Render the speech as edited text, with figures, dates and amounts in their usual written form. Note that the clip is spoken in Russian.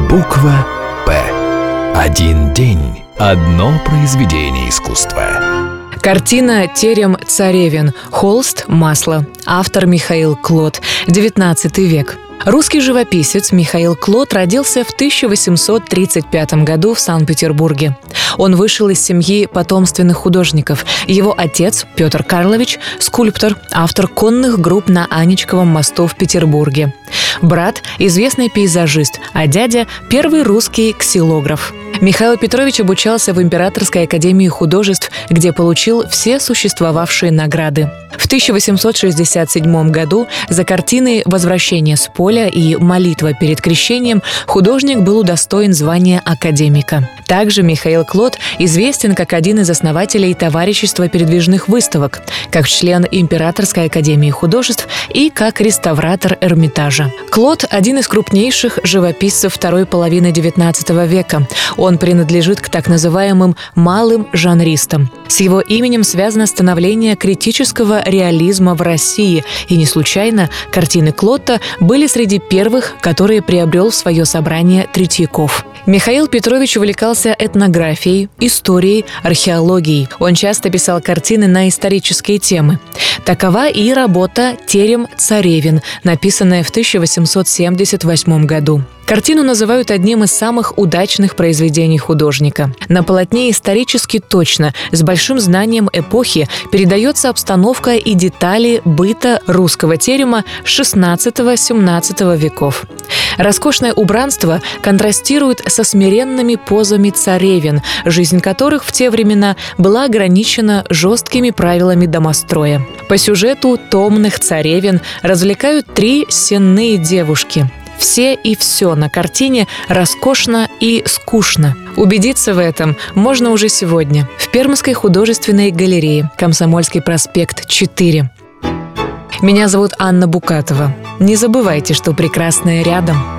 Буква «П». Один день, одно произведение искусства. Картина «Терем-царевин», холст, масло. Автор Михаил Клод, XIX век. Русский живописец Михаил Клод родился в 1835 году в Санкт-Петербурге. Он вышел из семьи потомственных художников. Его отец, Петр Карлович, скульптор, автор конных групп на Аничковом мосту в Петербурге. Брат – известный пейзажист, а дядя – первый русский ксилограф. Михаил Петрович обучался в Императорской академии художеств, где получил все существовавшие награды. В 1867 году за картины «Возвращение с поля» и «Молитва перед крещением» художник был удостоен звания академика. Также Михаил Клод известен как один из основателей Товарищества передвижных выставок, как член Императорской академии художеств и как реставратор Эрмитажа. Клод – один из крупнейших живописцев второй половины XIX века. Он принадлежит к так называемым «малым жанристам». С его именем связано становление критического реализма в России, и не случайно картины Клода были среди первых, которые приобрел в свое собрание Третьяков. Михаил Петрович увлекался этнографией, историей, археологией. Он часто писал картины на исторические темы. Такова и работа «Терем-царевин», написанная в 1878 году. Картину называют одним из самых удачных произведений художника. На полотне исторически точно, с большим знанием эпохи, передается обстановка и детали быта русского терема XVI-XVII веков. Роскошное убранство контрастирует со смиренными позами царевин, жизнь которых в те времена была ограничена жесткими правилами домостроя. По сюжету томных царевин развлекают три сенные девушки. Все и все на картине роскошно и скучно. Убедиться в этом можно уже сегодня в Пермской художественной галерее, Комсомольский проспект, 4. Меня зовут Анна Букатова. Не забывайте, что прекрасное рядом.